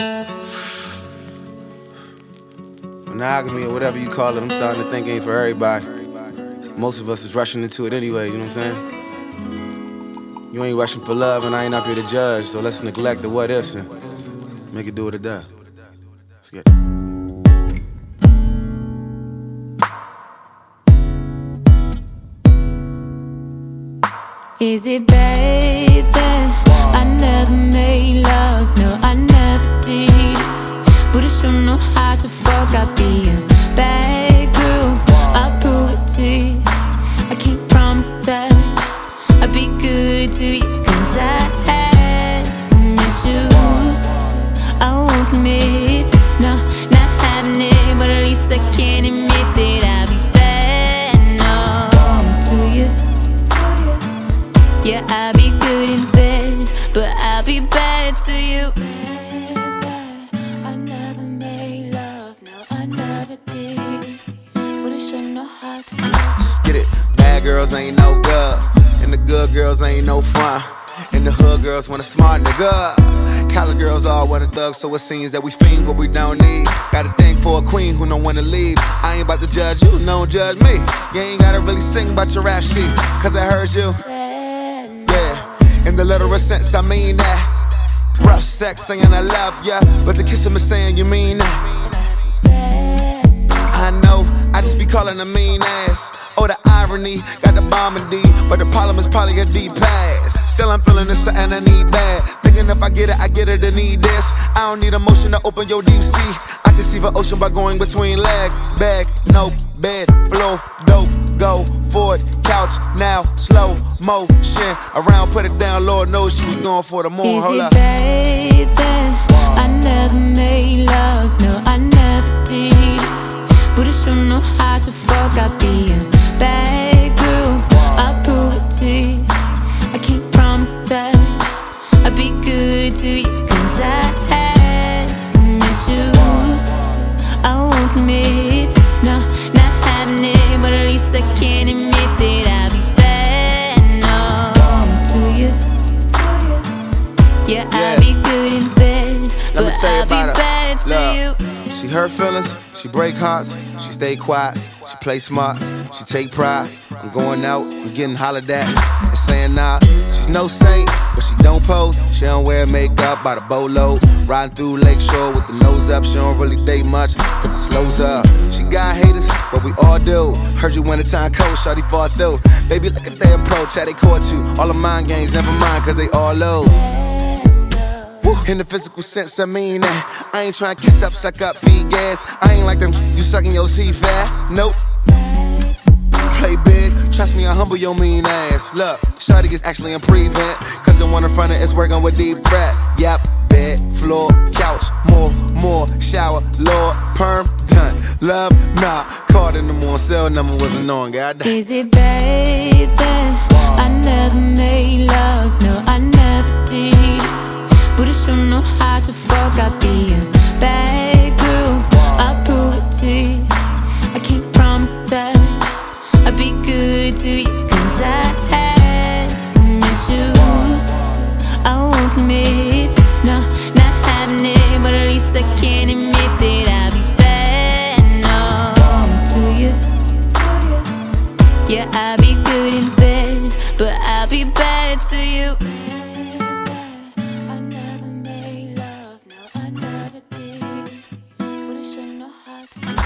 Monogamy or whatever you call it, I'm starting to think ain't for everybody. Most of us is rushing into it anyway, you know what I'm saying? You ain't rushing for love and I ain't up here to judge, so let's neglect the what ifs and make it do what it does. Let's get it. Is it bad that I never made love? No, I never did. But I sure know how to fuck. I be a bad girl, I'll prove it to you. I can't promise that I'll be good to you, cause I have some issues I won't admit. No, not having it, but at least I can admit that I'll be bad, no, to you. Yeah, I'll be good in bed, but I'll be bad to you. I never made love, no, I never did. But I sure know how to. Let's get it. Bad girls ain't no good, and the good girls ain't no fun. And the hood girls want a smart nigga. College girls all want a thug, so it seems that we fiend what we don't need. Got a thing for a queen who don't wanna leave. I ain't about to judge you, don't judge me. You ain't gotta really sing about your rap sheet, cause I heard you. In the literal sense, I mean that. Rough sex saying I love ya, but the kiss him is saying you mean that. I know, I just be calling a mean ass. Oh, the irony, got the bomb in D, but the problem is probably a deep pass. Still I'm feeling this something I need bad. Thinking if I get it, I need this. I don't need emotion to open your deep sea. I can see the ocean by going between leg, bag, nope, bed, floor, dope, go, forward, couch, now, slow motion. Around, put it down, Lord knows she was going for the moon. Hold up. Is it bad that I never made love? No, I never did. But I sure know how to fuck. I be a bad girl, I'll prove it to you. I can't promise that I'll be good to you, cause I have some issues I won't admit. No, not having it, but at least I can admit that I'll be bad, no, to you. Yeah, I'll be good in bed, but I'll be bad to you. She hurt feelings, she break hearts, she stay quiet, she play smart, she take pride. I'm going out, I'm getting hollered at, and saying nah. She's no saint, but she don't pose. She don't wear makeup by the bolo. Riding through Lakeshore with the nose up. She don't really think much, cause it slows up. She got haters, but we all do. Heard you wintertime cold, shawty fought through. Baby, look at their approach, how they caught you. All the mind games, never mind, cause they all lows. In the physical sense, I mean that. I ain't trying to kiss up, suck up, feed gas. I ain't like them, you sucking your C-fat. Nope. Play big, trust me, I humble your mean ass. Look, shawty is actually in prevent, cause the one in front of is working with deep breath. Yep, bed, floor, couch, more, shower, Lord, perm, done. Love, nah, called in the morning, cell number wasn't on, goddamn. Is it bad that I never made love? No, I never did. But I sure know how to fuck. I be a bad girl, I'll prove it to you. I can't promise that I'll be good to you, cause I have some issues I won't admit. No, not having it, but at least I can admit that I'll be bad, no, to you. Yeah, I'll be good in bed, but I'll be bad to you. I never made love, no, I never did. But I sure know how to.